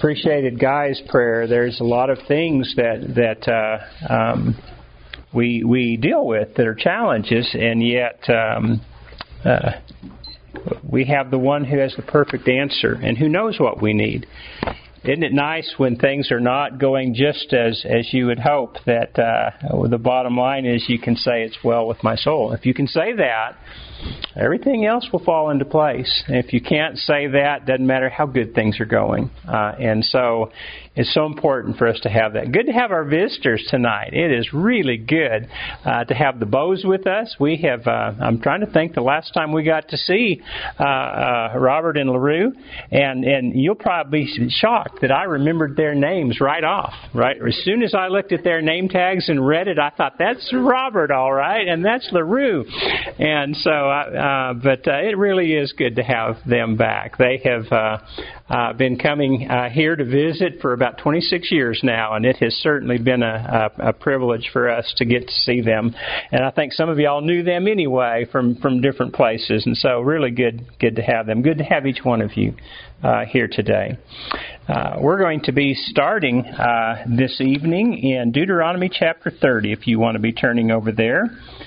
appreciated Guy's prayer. There's a lot of things that we deal with that are challenges, and yet we have the one who has the perfect answer and who knows what we need. Isn't it nice when things are not going just as you would hope, that the bottom line is you can say it's well with my soul? If you can say that, everything else will fall into place. If you can't say that, doesn't matter how good things are going. And so it's so important for us to have that. Good to have our visitors tonight. It is really good to have the Bows with us. We have, I'm trying to think the last time we got to see Robert and LaRue, and you'll probably be shocked that I remembered their names right off. Right, as soon as I looked at their name tags and read it, I thought, that's Robert, all right, and that's LaRue. And so, but it really is good to have them back. They have been coming here to visit for about 26 years now, and it has certainly been a privilege for us to get to see them. And I think some of y'all knew them anyway from different places, and so really good to have them. Good to have each one of you here today. We're going to be starting this evening in Deuteronomy chapter 30, if you want to be turning over there.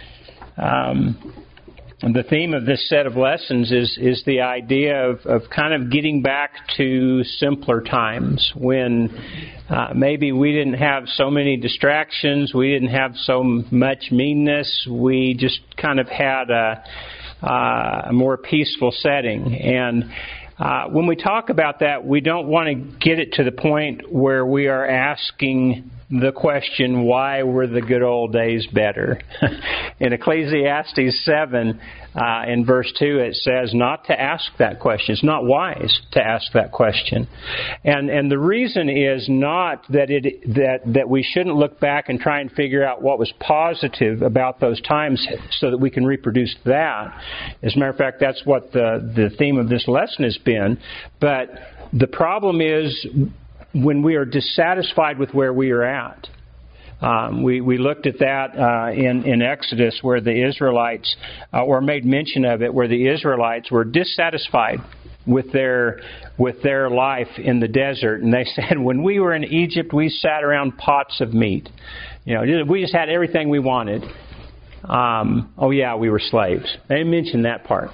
The theme of this set of lessons is the idea of kind of getting back to simpler times when maybe we didn't have so many distractions, we didn't have so much meanness, we just kind of had a more peaceful setting. And when we talk about that, we don't want to get it to the point where we are asking the question, why were the good old days better? In Ecclesiastes 7, in verse 2, it says not to ask that question. It's not wise to ask that question. And the reason is not that we shouldn't look back and try and figure out what was positive about those times so that we can reproduce that. As a matter of fact, that's what the theme of this lesson has been. But the problem is when we are dissatisfied with where we are at. We looked at that in Exodus, where the Israelites, or made mention of it, where the Israelites were dissatisfied with their life in the desert. And they said, when we were in Egypt, we sat around pots of meat. We just had everything we wanted. We were slaves. They didn't mention that part.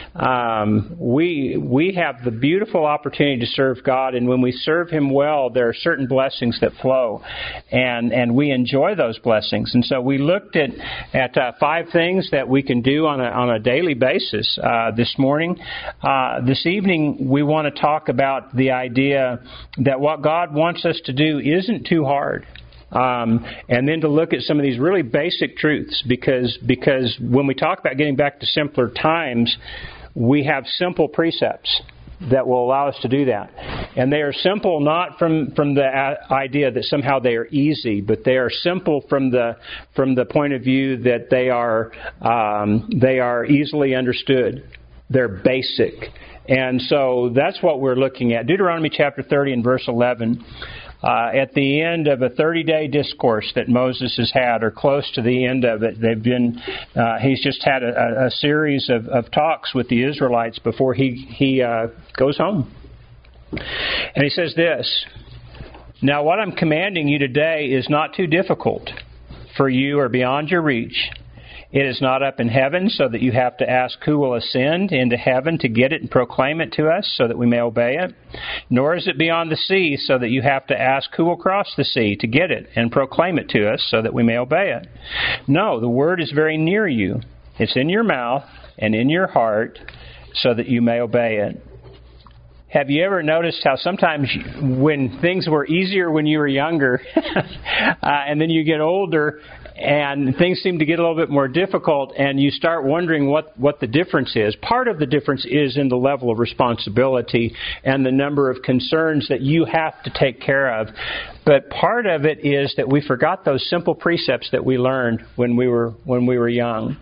We have the beautiful opportunity to serve God, and when we serve Him well, there are certain blessings that flow, and we enjoy those blessings. And so we looked at 5 things that we can do on a daily basis this morning. This evening, we want to talk about the idea that what God wants us to do isn't too hard. And then to look at some of these really basic truths, because when we talk about getting back to simpler times, we have simple precepts that will allow us to do that. And they are simple not from the idea that somehow they are easy, but they are simple from the point of view that they are easily understood. They're basic. And so that's what we're looking at. Deuteronomy chapter 30 and verse 11. At the end of a 30-day discourse that Moses has had, or close to the end of it, he's just had a series of talks with the Israelites before he goes home. And he says this, "Now what I'm commanding you today is not too difficult for you or beyond your reach. It is not up in heaven, so that you have to ask who will ascend into heaven to get it and proclaim it to us, so that we may obey it. Nor is it beyond the sea, so that you have to ask who will cross the sea to get it and proclaim it to us, so that we may obey it. No, the word is very near you. It's in your mouth and in your heart, so that you may obey it." Have you ever noticed how sometimes when things were easier when you were younger, and then you get older, and things seem to get a little bit more difficult, and you start wondering what the difference is? Part of the difference is in the level of responsibility and the number of concerns that you have to take care of. But part of it is that we forgot those simple precepts that we learned when we were young.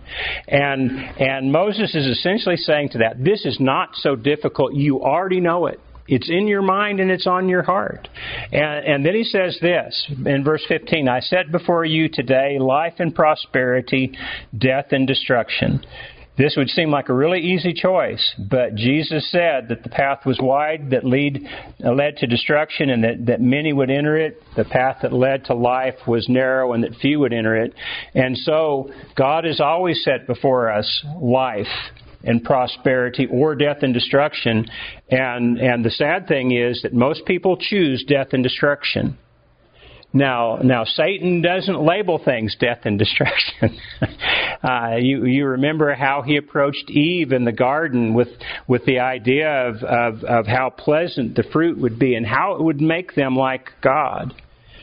And Moses is essentially saying to that, this is not so difficult. You already know it. It's in your mind and it's on your heart. And then he says this in verse 15, "I set before you today life and prosperity, death and destruction. This would seem like a really easy choice, but Jesus said that the path was wide that led to destruction and that many would enter it. The path that led to life was narrow and that few would enter it. And so God has always set before us life and prosperity or death and destruction. And the sad thing is that most people choose death and destruction. Now, Satan doesn't label things death and destruction. You remember how he approached Eve in the garden with the idea of how pleasant the fruit would be and how it would make them like God.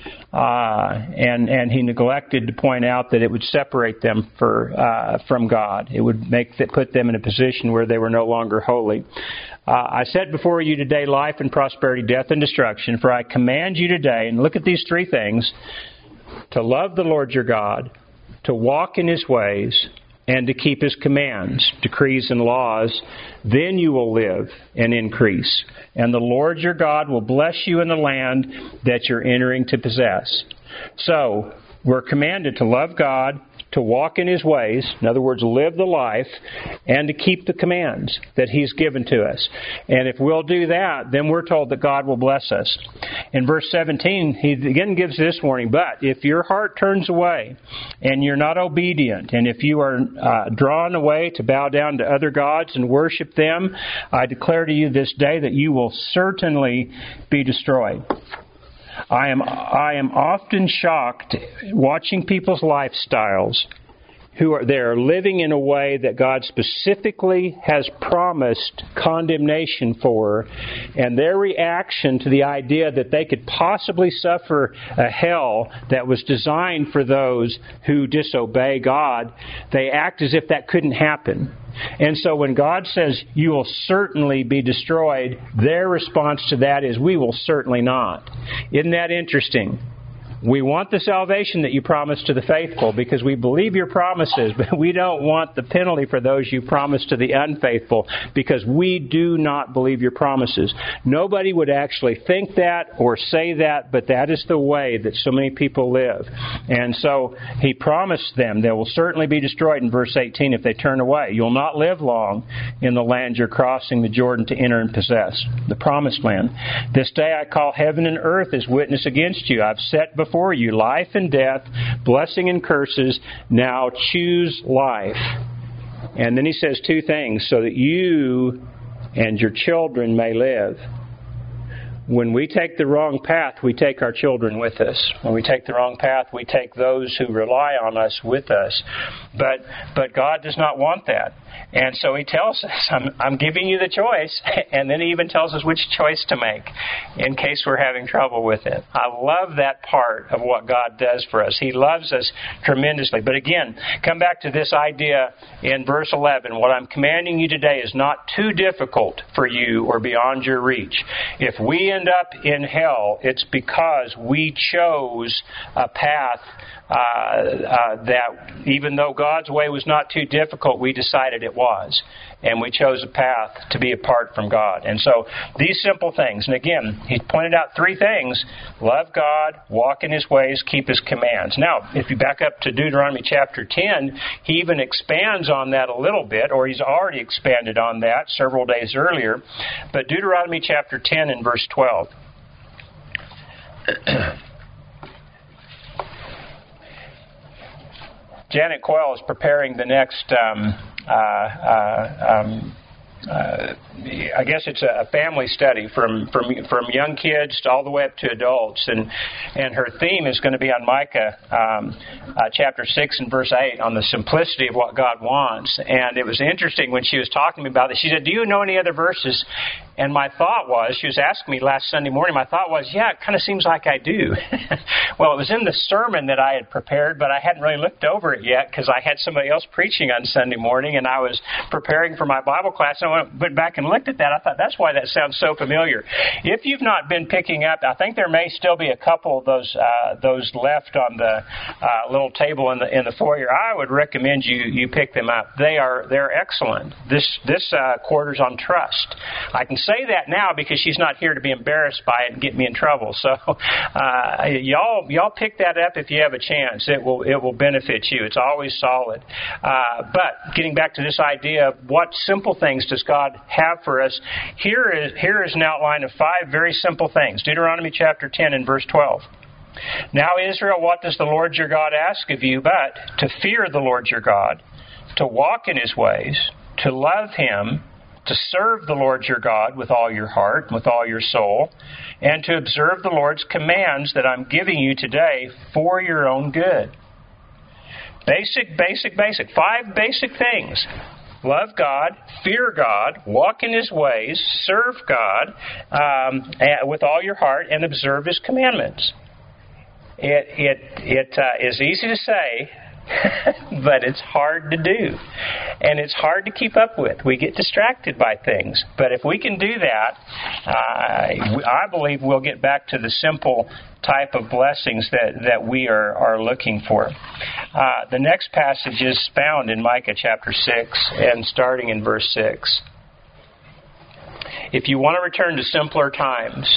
And he neglected to point out that it would separate them from God. It would put them in a position where they were no longer holy. I set before you today life and prosperity, death and destruction. For I command you today, and look at these three things, to love the Lord your God, to walk in His ways, and to keep His commands, decrees, and laws. Then you will live and increase. And the Lord your God will bless you in the land that you're entering to possess. So, we're commanded to love God, to walk in His ways, in other words, live the life, and to keep the commands that He's given to us. And if we'll do that, then we're told that God will bless us. In verse 17, He again gives this warning, but if your heart turns away and you're not obedient, and if you are drawn away to bow down to other gods and worship them, I declare to you this day that you will certainly be destroyed. I am often shocked watching people's lifestyles they're living in a way that God specifically has promised condemnation for, and their reaction to the idea that they could possibly suffer a hell that was designed for those who disobey God, they act as if that couldn't happen. And so when God says, you will certainly be destroyed, their response to that is, we will certainly not. Isn't that interesting? We want the salvation that you promised to the faithful because we believe your promises, but we don't want the penalty for those you promised to the unfaithful because we do not believe your promises. Nobody would actually think that or say that, but that is the way that so many people live. And so He promised them they will certainly be destroyed in verse 18 if they turn away. You'll not live long in the land you're crossing the Jordan to enter and possess, the promised land. This day I call heaven and earth as witness against you. I've set before you life and death, blessing and curses. Now choose life. And then He says two things, so that you and your children may live. When we take the wrong path, we take our children with us. When we take the wrong path, we take those who rely on us with us. But God does not want that. And so He tells us, I'm giving you the choice. And then He even tells us which choice to make in case we're having trouble with it. I love that part of what God does for us. He loves us tremendously. But again, come back to this idea in verse 11. What I'm commanding you today is not too difficult for you or beyond your reach. If we end up in hell, it's because we chose a path that even though God's way was not too difficult, we decided it was. And we chose a path to be apart from God. And so these simple things, and again, He pointed out three things: love God, walk in His ways, keep His commands. Now, if you back up to Deuteronomy chapter 10, He even expands on that a little bit, or He's already expanded on that several days earlier. But Deuteronomy chapter 10 and verse 12. Janet Coyle is preparing the next, I guess it's a family study from young kids to all the way up to adults, and her theme is going to be on Micah chapter 6 and verse 8 on the simplicity of what God wants. And it was interesting when she was talking about it. She said, "Do you know any other verses?" And my thought was, she was asking me last Sunday morning, my thought was, yeah, it kind of seems like I do. Well, it was in the sermon that I had prepared, but I hadn't really looked over it yet because I had somebody else preaching on Sunday morning, and I was preparing for my Bible class, and I went back and looked at that. I thought, that's why that sounds so familiar. If you've not been picking up, I think there may still be a couple of those left on the little table in the foyer. I would recommend you pick them up. They're excellent. This quarter's on trust. I can say that now because she's not here to be embarrassed by it and get me in trouble. So y'all pick that up if you have a chance. It will benefit you. It's always solid. But getting back to this idea of what simple things does God have for us, here is an outline of 5 very simple things. Deuteronomy chapter 10 and verse 12. Now, Israel, what does the Lord your God ask of you but to fear the Lord your God, to walk in His ways, to love Him, to serve the Lord your God with all your heart and with all your soul, and to observe the Lord's commands that I'm giving you today for your own good. Basic. 5 basic things. Love God, fear God, walk in His ways, serve God with all your heart, and observe His commandments. It is easy to say, but it's hard to do. And it's hard to keep up with. We get distracted by things. But if we can do that, I believe we'll get back to the simple type of blessings that we are looking for. The next passage is found in Micah chapter 6 and starting in verse 6. If you want to return to simpler times,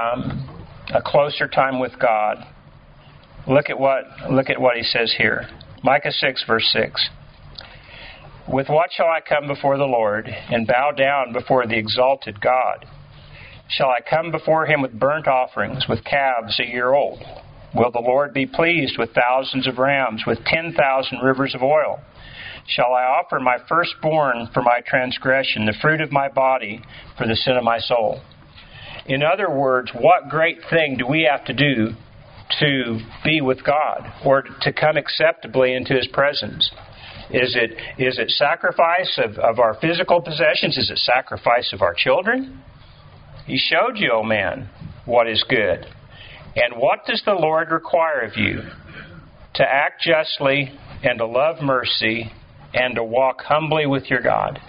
a closer time with God, look at what he says here. Micah 6, verse 6. With what shall I come before the Lord and bow down before the exalted God? Shall I come before Him with burnt offerings, with calves a year old? Will the Lord be pleased with thousands of rams, with 10,000 rivers of oil? Shall I offer my firstborn for my transgression, the fruit of my body for the sin of my soul? In other words, what great thing do we have to do to be with God or to come acceptably into His presence? Is it sacrifice of our physical possessions? Is it sacrifice of our children? He showed you, O man, what is good. And what does the Lord require of you? To act justly and to love mercy and to walk humbly with your God.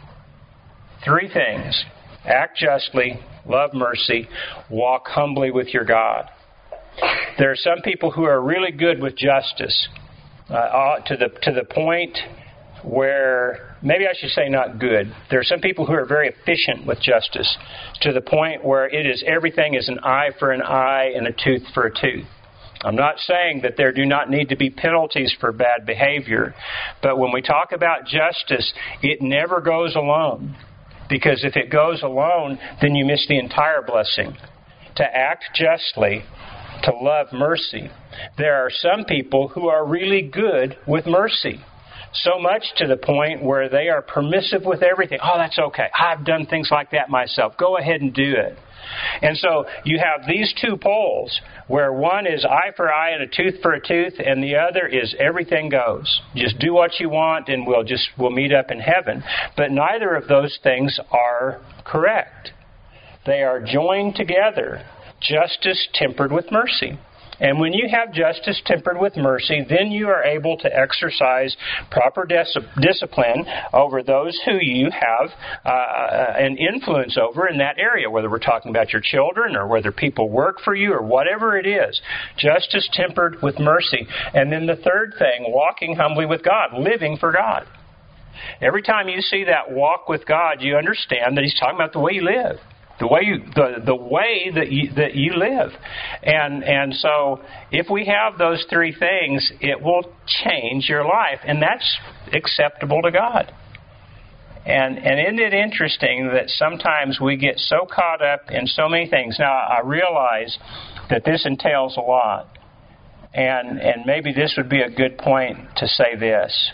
3 things. Act justly, love mercy, walk humbly with your God. There are some people who are really good with justice to the point where, maybe I should say not good. There are some people who are very efficient with justice to the point where everything is an eye for an eye and a tooth for a tooth. I'm not saying that there do not need to be penalties for bad behavior, but when we talk about justice, it never goes alone. Because if it goes alone, then you miss the entire blessing. To act justly, to love mercy. There are some people who are really good with mercy. So much to the point where they are permissive with everything. Oh, that's okay. I've done things like that myself. Go ahead and do it. And so you have these 2 poles where one is eye for eye and a tooth for a tooth, and the other is everything goes. Just do what you want and we'll meet up in heaven. But neither of those things are correct. They are joined together. Justice tempered with mercy. And when you have justice tempered with mercy, then you are able to exercise proper discipline over those who you have an influence over in that area, whether we're talking about your children or whether people work for you or whatever it is. Justice tempered with mercy. And then the third thing, walking humbly with God, living for God. Every time you see that walk with God, you understand that He's talking about the way you live. The way that you live. And so if we have those 3 things, it will change your life. And that's acceptable to God. And isn't it interesting that sometimes we get so caught up in so many things? Now, I realize that this entails a lot. And maybe this would be a good point to say this.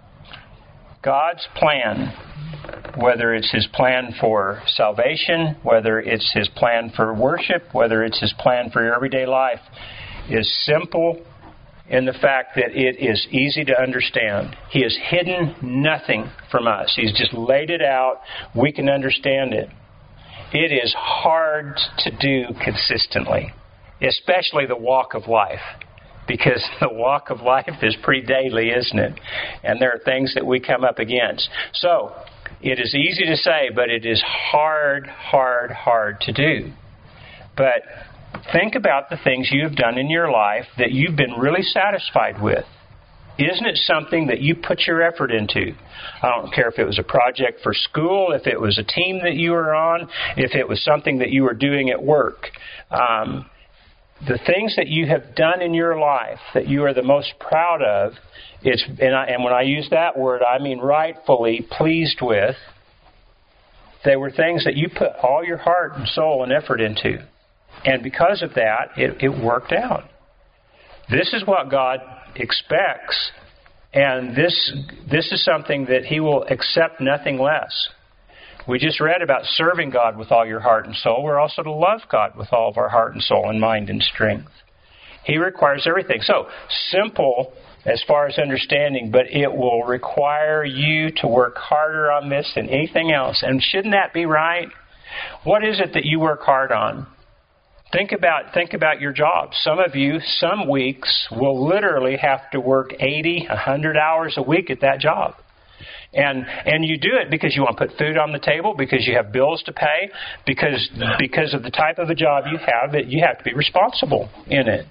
God's plan, whether it's His plan for salvation, whether it's His plan for worship, whether it's His plan for your everyday life, is simple in the fact that it is easy to understand. He has hidden nothing from us. He's just laid it out. We can understand it. It is hard to do consistently, especially the walk of life. Because the walk of life is pretty daily, isn't it? And there are things that we come up against. So, it is easy to say, but it is hard to do. But think about the things you have done in your life that you've been really satisfied with. Isn't it something that you put your effort into? I don't care if it was a project for school, if it was a team that you were on, if it was something that you were doing at work. The things that you have done in your life that you are the most proud of, and when I use that word, I mean rightfully pleased with, they were things that you put all your heart and soul and effort into. And because of that, it worked out. This is what God expects, and this is something that He will accept nothing less. We just read about serving God with all your heart and soul. We're also to love God with all of our heart and soul and mind and strength. He requires everything. So, simple as far as understanding, but it will require you to work harder on this than anything else. And shouldn't that be right? What is it that you work hard on? Think about your job. Some of you, some weeks, will literally have to work 80, 100 hours a week at that job. And you do it because you want to put food on the table, because you have bills to pay, because of the type of a job you have to be responsible in it.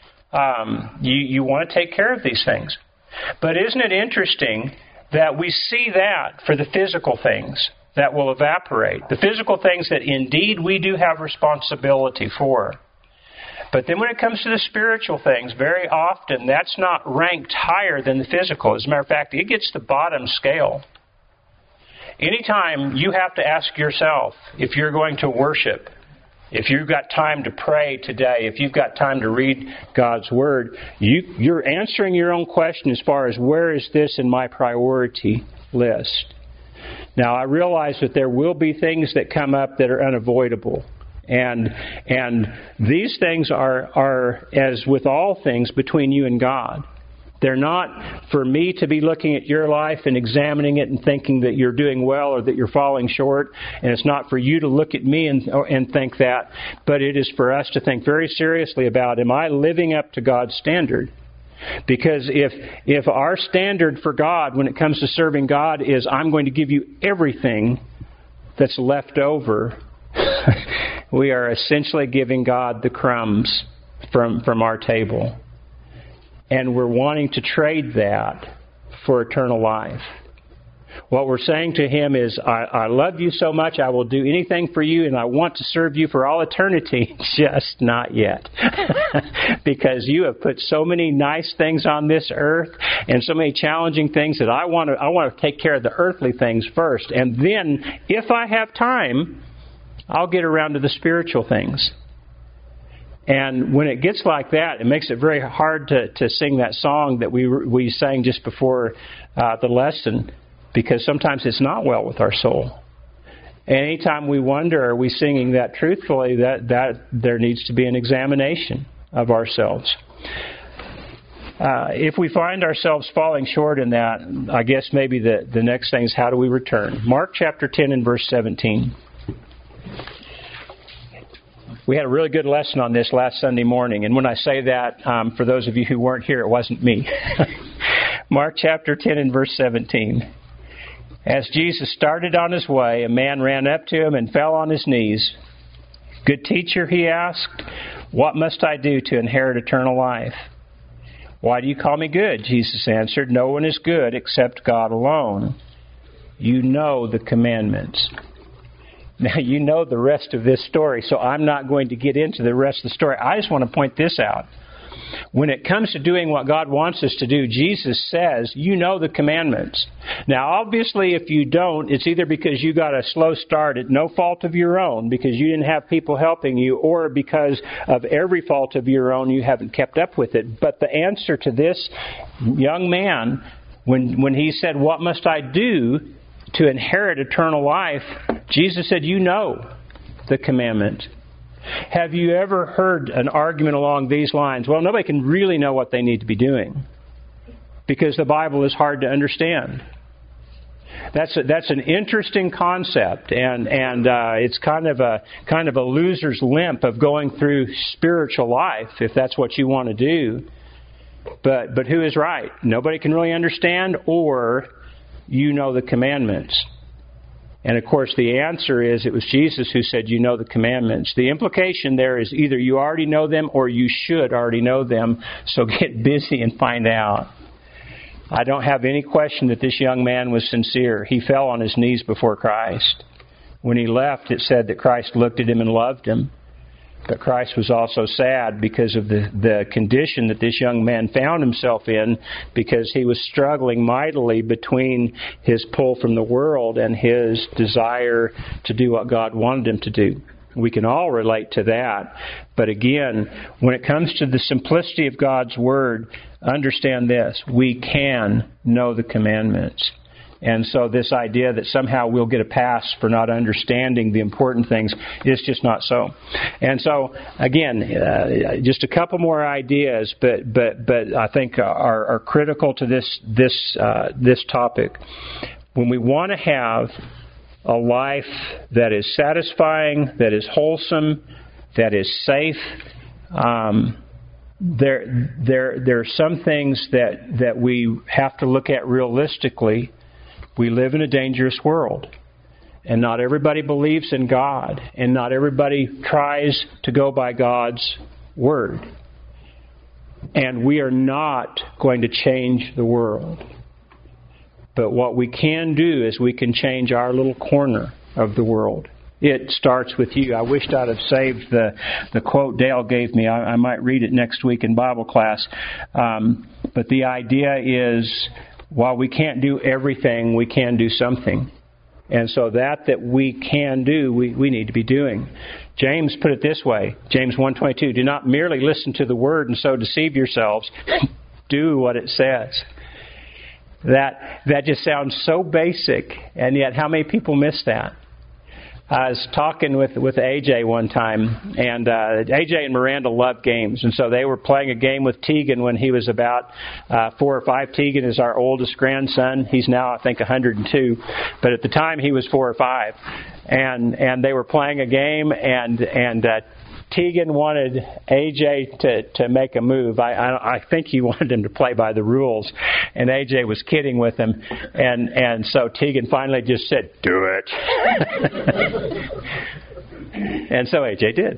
You want to take care of these things. But isn't it interesting that we see that for the physical things that will evaporate, the physical things that indeed we do have responsibility for. But then when it comes to the spiritual things, very often that's not ranked higher than the physical. As a matter of fact, it gets the bottom scale. Anytime you have to ask yourself if you're going to worship, if you've got time to pray today, if you've got time to read God's Word, you're answering your own question as far as where is this in my priority list. Now, I realize that there will be things that come up that are unavoidable. And these things are, as with all things, between you and God. They're not for me to be looking at your life and examining it and thinking that you're doing well or that you're falling short. And it's not for you to look at me and think that. But it is for us to think very seriously about, am I living up to God's standard? Because if our standard for God when it comes to serving God is I'm going to give you everything that's left over, we are essentially giving God the crumbs from our table. And we're wanting to trade that for eternal life. What we're saying to Him is, I love you so much, I will do anything for you, and I want to serve you for all eternity, just not yet. Because you have put so many nice things on this earth, and so many challenging things that I want to take care of the earthly things first. And then, if I have time, I'll get around to the spiritual things. And when it gets like that, it makes it very hard to sing that song that we sang just before the lesson, because sometimes it's not well with our soul. And anytime we wonder, are we singing that truthfully, that there needs to be an examination of ourselves. If we find ourselves falling short in that, I guess maybe the next thing is, how do we return? Mark chapter 10 and verse 17. We had a really good lesson on this last Sunday morning. And when I say that, for those of you who weren't here, it wasn't me. Mark chapter 10 and verse 17. As Jesus started on His way, a man ran up to Him and fell on his knees. Good teacher, he asked, what must I do to inherit eternal life? Why do you call me good? Jesus answered, no one is good except God alone. You know the commandments. Now, you know the rest of this story, so I'm not going to get into the rest of the story. I just want to point this out. When it comes to doing what God wants us to do, Jesus says, you know the commandments. Now, obviously, if you don't, it's either because you got a slow start at no fault of your own, because you didn't have people helping you, or because of every fault of your own, you haven't kept up with it. But the answer to this young man, when he said, what must I do to inherit eternal life, Jesus said, you know the commandment. Have you ever heard an argument along these lines? Well, nobody can really know what they need to be doing because the Bible is hard to understand. That's an interesting concept, and it's kind of a loser's limp of going through spiritual life if that's what you want to do. But who is right? Nobody can really understand, or you know the commandments. And of course, the answer is it was Jesus who said, you know the commandments. The implication there is either you already know them or you should already know them, so get busy and find out. I don't have any question that this young man was sincere. He fell on his knees before Christ. When he left, it said that Christ looked at him and loved him. But Christ was also sad because of the condition that this young man found himself in, because he was struggling mightily between his pull from the world and his desire to do what God wanted him to do. We can all relate to that. But again, when it comes to the simplicity of God's Word, understand this: we can know the commandments. And so this idea that somehow we'll get a pass for not understanding the important things is just not so. And so, again, just a couple more ideas, but I think are critical to this topic. When we want to have a life that is satisfying, that is wholesome, that is safe, there are some things that we have to look at realistically. We live in a dangerous world, and not everybody believes in God, and not everybody tries to go by God's Word. And we are not going to change the world. But what we can do is we can change our little corner of the world. It starts with you. I wished I'd have saved the quote Dale gave me. I might read it next week in Bible class. But the idea is, while we can't do everything, we can do something. And so that we can do, we need to be doing. James put it this way, James 1:22, do not merely listen to the Word and so deceive yourselves. Do what it says. That just sounds so basic, and yet how many people miss that? I was talking with AJ one time, and AJ and Miranda love games, and so they were playing a game with Tegan when he was about 4 or 5. Tegan is our oldest grandson. He's now, I think, 102, but at the time he was 4 or 5, and they were playing a game, and Tegan wanted AJ to make a move. I think he wanted him to play by the rules, and AJ was kidding with him, and so Tegan finally just said, "Do it," and so AJ did.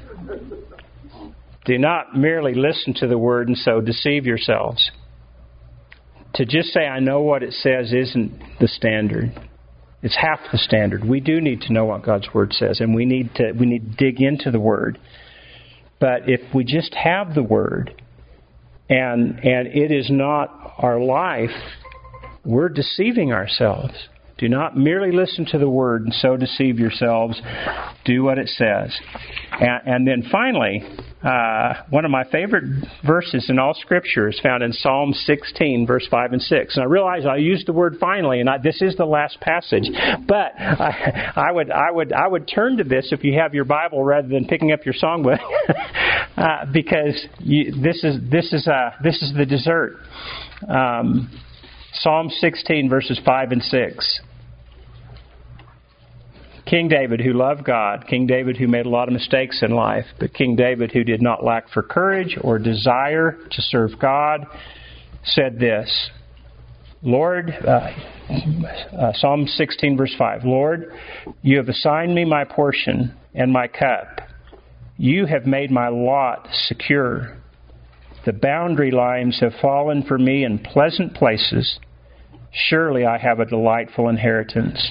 Do not merely listen to the Word and so deceive yourselves. To just say I know what it says isn't the standard. It's half the standard. We do need to know what God's Word says, and we need to dig into the Word. But if we just have the Word, and it is not our life, we're deceiving ourselves. Do not merely listen to the Word and so deceive yourselves. Do what it says. And then finally, one of my favorite verses in all Scripture is found in Psalm 16, verse 5 and 6. And I realize I used the word finally, and this is the last passage. But I would turn to this if you have your Bible rather than picking up your songbook, because this is the dessert. Psalm 16, verses 5 and 6. King David, who loved God, King David who made a lot of mistakes in life, but King David who did not lack for courage or desire to serve God, said this, Lord, Psalm 16, verse 5, Lord, you have assigned me my portion and my cup. You have made my lot secure. The boundary lines have fallen for me in pleasant places. Surely I have a delightful inheritance.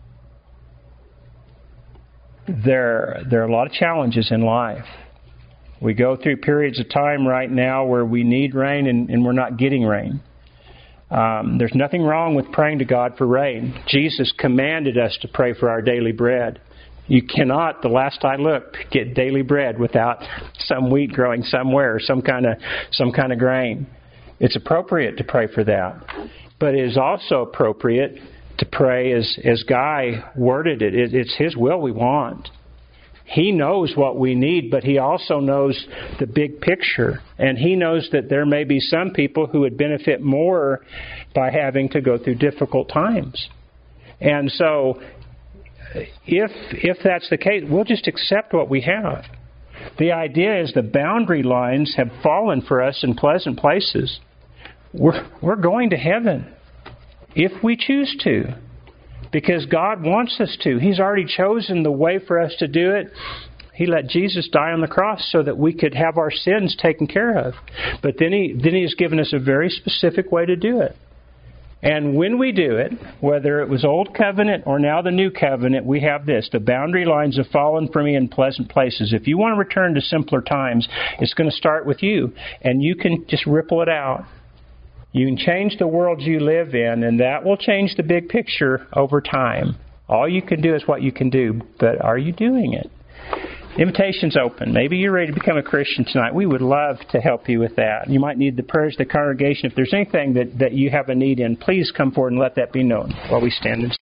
There are a lot of challenges in life. We go through periods of time right now where we need rain and we're not getting rain. There's nothing wrong with praying to God for rain. Jesus commanded us to pray for our daily bread. You cannot, the last I looked, get daily bread without some wheat growing somewhere, or some kind of grain. It's appropriate to pray for that. But it is also appropriate to pray as Guy worded it. It's His will we want. He knows what we need, but He also knows the big picture. And He knows that there may be some people who would benefit more by having to go through difficult times. And so, if that's the case, we'll just accept what we have. The idea is the boundary lines have fallen for us in pleasant places. We're going to heaven if we choose to, because God wants us to. He's already chosen the way for us to do it. He let Jesus die on the cross so that we could have our sins taken care of. But then He's given us a very specific way to do it. And when we do it, whether it was Old Covenant or now the New Covenant, we have this. The boundary lines have fallen for me in pleasant places. If you want to return to simpler times, it's going to start with you. And you can just ripple it out. You can change the world you live in, and that will change the big picture over time. All you can do is what you can do, but are you doing it? Invitation's open. Maybe you're ready to become a Christian tonight. We would love to help you with that. You might need the prayers of the congregation. If there's anything that you have a need in, please come forward and let that be known while we stand and